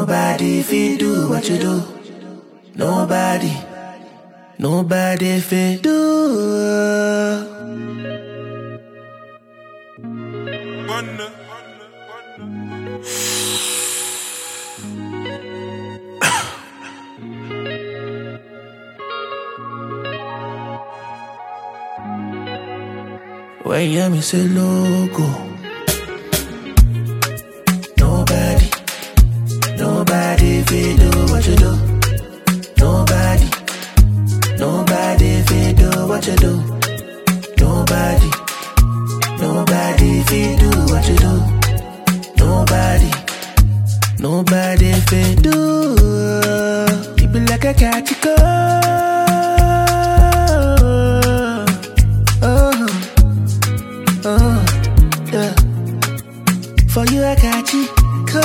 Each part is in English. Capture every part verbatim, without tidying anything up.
Nobody fit do what you do. Nobody. Nobody fit do. Wonder. When you hear me say logo, nobody, nobody fit do what you do. Nobody, nobody fit do what you do. Nobody, nobody fit do what you do. Nobody, nobody fit do. You be like a catchy girl. Oh, yeah. For you I got you cold,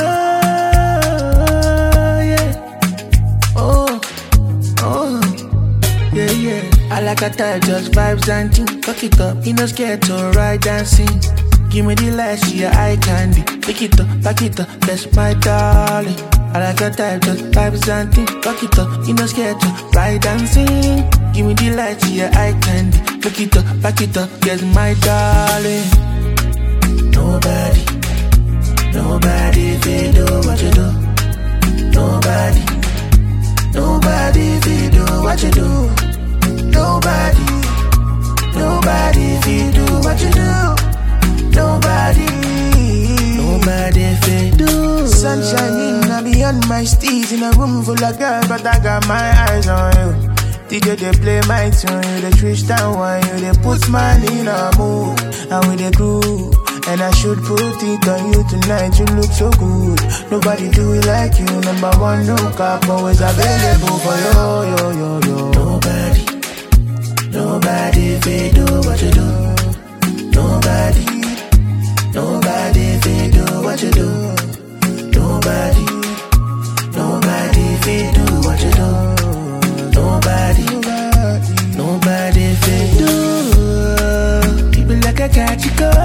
yeah. Oh, oh, yeah, yeah. I like a type, just vibes and thing. Cock it up, you no scared to ride dancing. Give me the lights, see your eye candy. Pick it up, back it up, that's my darling. I like a type, just vibes and thing. Cock it up, you no scared to ride dancing. Give me the lights, see your eye candy. Pick it up, back it up, yes, my darling. Nobody, nobody fit do what you do. Nobody, nobody fit do what you do. Nobody, nobody fit do what you do. Nobody, nobody fit do. Sun shining, I be on my steez in a room full of girls, but I got my eyes on you. D J they play my tune, you they twist down one, you they put man in a mood, and we they groove. And I should put it on you tonight, you look so good. Nobody do it like you, number one, no cap, always available for you, yo, yo, yo. Nobody, nobody fit do what you do. Nobody, nobody fit do what you do. Nobody, nobody fit do what you do. Nobody, nobody fit do. You be like a catchy girl.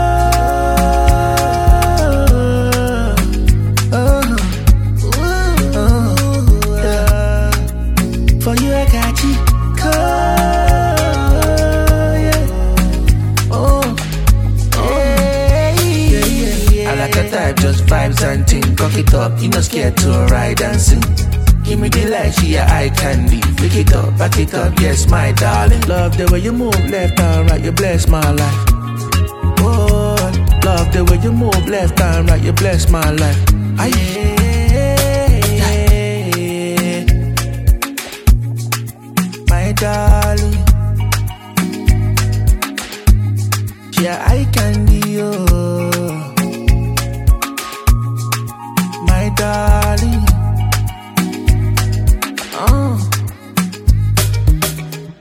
Oh, oh, yeah. For you I got you cold, yeah. Oh, oh, yeah, yeah, yeah. I like a type, just vibes and ting. Cock it up, you no scared to ride and sing. Give me the light, see your eye candy. Pick it up, back it up, yes, my darling. Love the way you move, left and right, you bless my life. Oh, love the way you move, left and right, you bless my life. Aye. Yeah. My darling, yeah, eye candy, oh, my darling. Oh.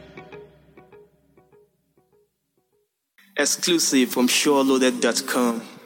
Exclusive from SureLoaded dot com.